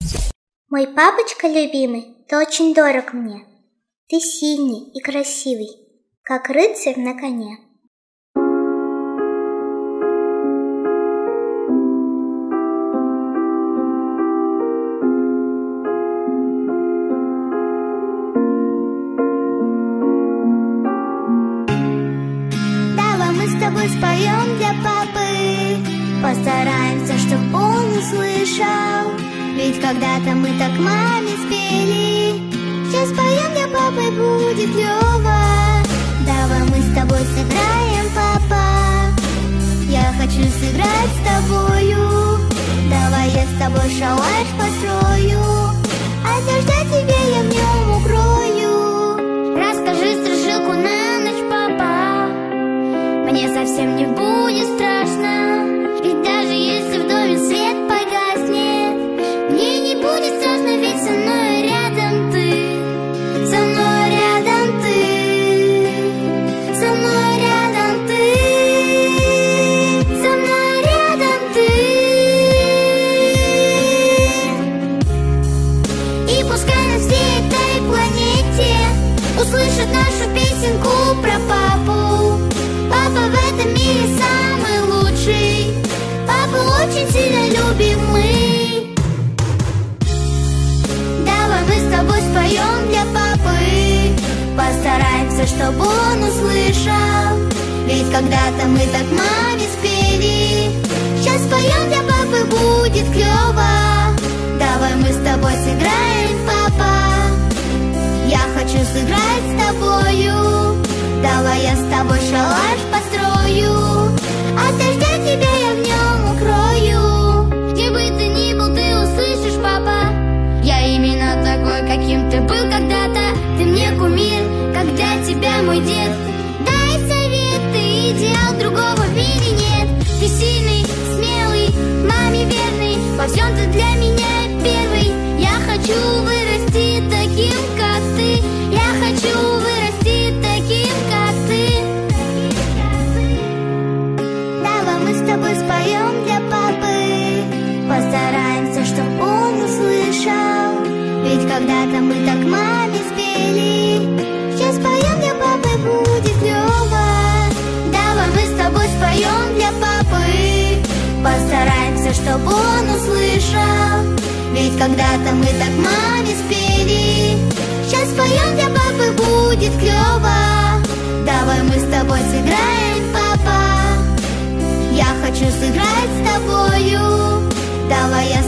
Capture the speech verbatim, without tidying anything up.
Мой папочка любимый, ты очень дорог мне. Ты сильный и красивый, как рыцарь на коне. Давай мы с тобой споем для папы, постараемся, чтоб он услышал. Ведь когда-то мы так маме спели. Сейчас поем для папы, будет клёво. Давай мы с тобой сыграем, папа. Я хочу сыграть с тобою. Давай я с тобой шалаш построю. От дождя тебя я в нем укрою. Расскажи страшилку на ночь, папа. Мне совсем не будет страшно. Ведь даже если в доме свет погаснет, мне не будет страшно, ведь со мной рядом ты. Со мной рядом ты. Со мной рядом ты. Со мной рядом ты. И пускай на всей этой планете услышат нашу песенку про папу. Папа в этом мире самый лучший. Папу очень сильно любим мы. Давай мы с тобой споем для папы. Постараемся, чтобы он услышал. Ведь когда-то мы так маме спели. Сейчас споем для папы, будет клёво. Давай мы с тобой сыграем, папа. Я хочу сыграть с тобою. Давай я с тобой шалаш построю. От дождя тебя я в нем укрою. Где бы ты ни был, ты услышишь, папа. Я именно такой, каким ты был когда-то. Ты мне кумир, когда тебя мой дед. Дай совет, ты идеал, другого в мире нет. Ты сильный, смелый, маме верный. Во всем ты для меня первый. Я хочу вырасти таким, как ты. Я хочу вырасти таким, как ты. Давай мы с тобой споем для папы. Постараемся, чтоб он услышал. Ведь когда-то мы так маме спели. Сейчас поем для папы, будет клёво. Давай мы с тобой споем для папы. Постараемся, чтоб он услышал. Ведь когда-то мы так маме спели. Сейчас поем для папы, будет клёво. Давай мы с тобой сыграем, папа. Я хочу сыграть с тобою. Давай я